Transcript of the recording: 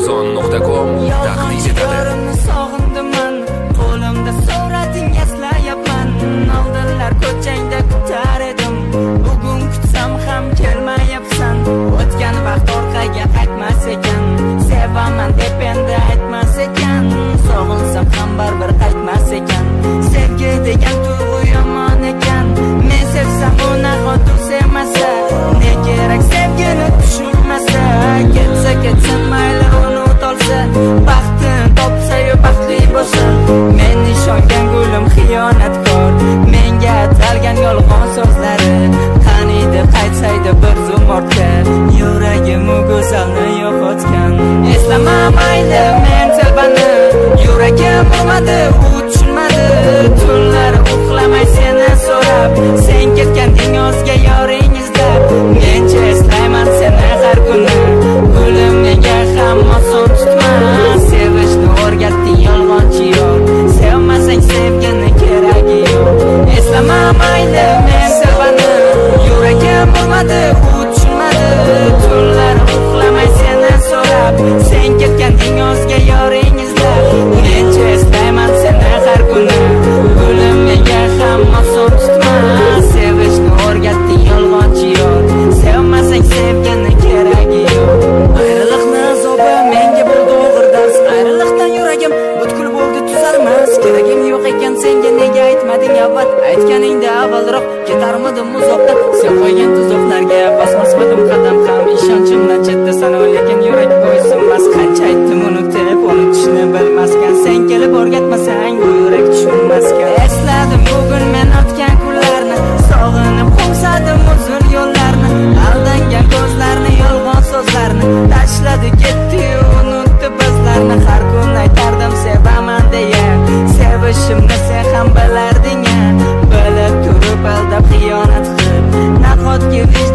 Amazon.com taqdim etadi. Sog'indiman, qo'limda surating eslayapman. Oldinlar ko'changda kutar edim, bugun kutsam ham kelmayapsan. O'tgan vaqt orqaga qaytmas ekan, sevaman deb endi aytmas ekan. Sog'insam ham baribir qaytmas ekan. Sevgi degan tuyg'u yomon ekan, men sevsam uni xotin sevmasa, ne kerak sevgini tushunmasa. Ketsa ketsin mayli unut olsa, baxtini topsa-yu baxtli bo'lsa. Men ishongan gulim xiyonatkor, menga atalgan yolg'on so'zlari. Qaniydi qaytsaydi bir zum ortga, yuragim u go'zalni yo'qotgan. Eslama mayli men telbani, yuragim urmadi, u tushunmadi. Tunlar uxlamay seni so'rab, sen ketganding o'zga yoring izlab. Mencha eslayman seni har kuni, gulim nega ham oson tutma. Sevishni o'rgatding yolg'onchi yo'q, sevmasang sevgini keragi yo'q. Eslama mayli men sevani, yuragim urmadi, u tushunmadi. Tunlar uxlamay seni so'rab, sen ketganding o'zga yoring izlab. Mencha eslayman seni har kuni, gulim nega ham oson tutma. Sevishni o'rgatding yolg'onchi yo'q, sevmasang sevgini keragi yo'q. Ayriliqni azobi menga bo'ldi og'ir dars, ayriliqdan yuragim butkul bo'ldi tuzalmas. Keragim yo'q ekan senga nega aytmading avval, aytganingda avvalroq ketarmidim uzoqda. Sen qo'ygan tuzoqlarga bosmasmadim qadam ham, ishonchimdan chetdasan lekin yurak bo'ysunmas. Qancha aytdim unutib, unutishni bilmaskan, sen kelib o'rgatmasang bu yurak tushunmaskan. Esladim bugun men o'tgan kunlarni, sog'inib qo'msadim uzun yo'llarni. Aldangan ko'zlarni, yolg'on so'zlarni tashladi ketdi-yu unutdi bizlarni. Har kun aytardim sevaman deya, sevishimni sen ham bilarding-a. Bilib turib aldab xiyonat qilib, nahotki